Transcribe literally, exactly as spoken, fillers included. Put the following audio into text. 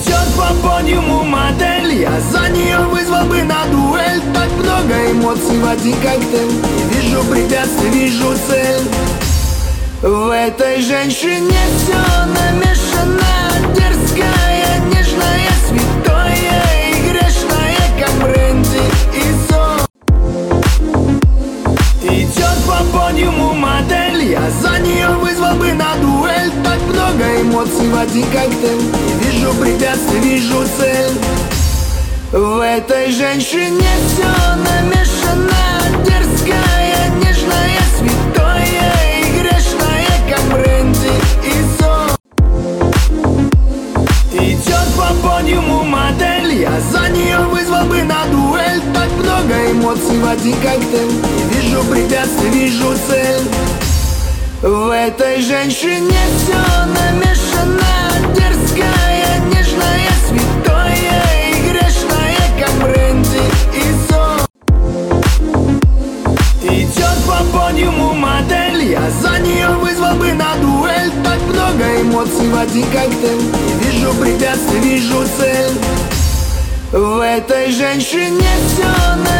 Идет по подиуму модель, я за нее вызвал бы на дуэль. Так много эмоций в один коктейль. Не вижу препятствий, вижу цель. В этой женщине все намешано, дерзкая, нежная, святое и грешное, как бренди и сон. Идет по подиуму модель, я за нее вызвал бы на дуэль. Так много эмоций в один коктейль. Не вижу препятствий, вижу цель. В этой женщине все намешано, дерзкая, нежная, святое и грешное, как бренди и сон. Идет по подиуму модель, я за нее вызвал бы на дуэль. Так много эмоций в один коктейль. Не вижу препятствий, вижу цель. В этой женщине все намешано, дерзкая, нежная, святое и грешное, как бренди и сон. Идет по подиуму модель, я за нее вызвал бы на дуэль. Так много эмоций в один коктейль. Не вижу препятствий, вижу цель. В этой женщине все